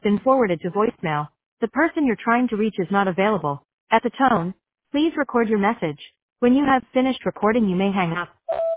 been forwarded to voicemail. The person you're trying to reach is not available. At the tone, please record your message. When you have finished recording, you may hang up.